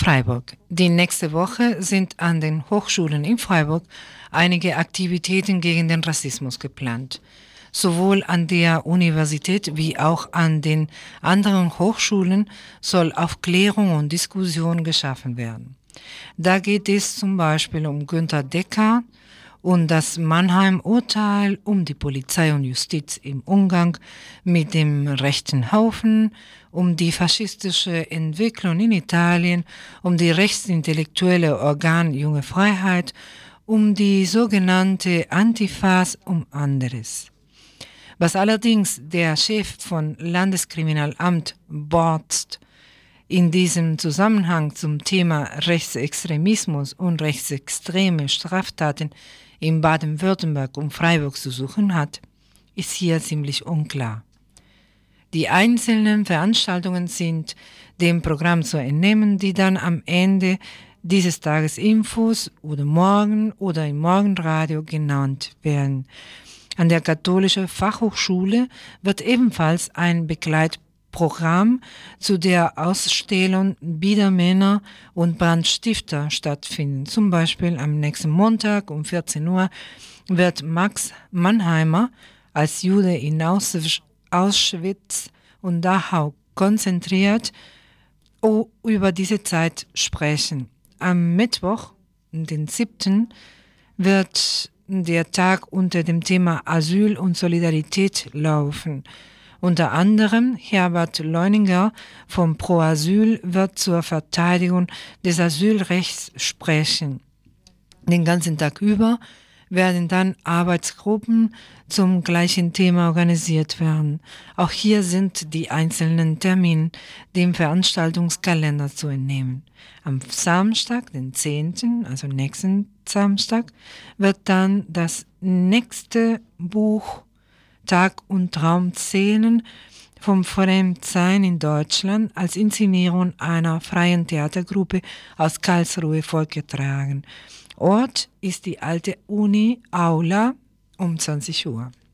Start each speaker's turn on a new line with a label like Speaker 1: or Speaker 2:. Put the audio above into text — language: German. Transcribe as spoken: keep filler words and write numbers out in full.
Speaker 1: Freiburg. Die nächste Woche sind an den Hochschulen in Freiburg einige Aktivitäten gegen den Rassismus geplant. Sowohl an der Universität wie auch an den anderen Hochschulen soll Aufklärung und Diskussion geschaffen werden. Da geht es zum Beispiel um Günter Decker und das Mannheim-Urteil, um die Polizei und Justiz im Umgang mit dem rechten Haufen, um die faschistische Entwicklung in Italien, um die rechtsintellektuelle Organ Junge Freiheit, um die sogenannte Antifas, um anderes. Was allerdings der Chef von Landeskriminalamt Borst in diesem Zusammenhang zum Thema Rechtsextremismus und rechtsextreme Straftaten in Baden-Württemberg und Freiburg zu suchen hat, ist hier ziemlich unklar. Die einzelnen Veranstaltungen sind dem Programm zu entnehmen, die dann am Ende dieses Tages Infos oder morgen oder im Morgenradio genannt werden. An der Katholischen Fachhochschule wird ebenfalls ein Begleitprogramm zu der Ausstellung Biedermänner und Brandstifter stattfinden. Zum Beispiel am nächsten Montag um vierzehn Uhr wird Max Mannheimer als Jude in Auschwitz und Dachau konzentriert über diese Zeit sprechen. Am Mittwoch, den siebten wird der Tag unter dem Thema Asyl und Solidarität laufen. Unter anderem Herbert Leuninger vom Pro Asyl wird zur Verteidigung des Asylrechts sprechen. Den ganzen Tag über werden dann Arbeitsgruppen zum gleichen Thema organisiert werden. Auch hier sind die einzelnen Termine dem Veranstaltungskalender zu entnehmen. Am Samstag, den zehnten, also nächsten Samstag, wird dann das nächste Buch Tag und Traum zählen vom Fremdsein in Deutschland als Inszenierung einer freien Theatergruppe aus Karlsruhe vorgetragen. Ort ist die alte Uni-Aula um zwanzig Uhr.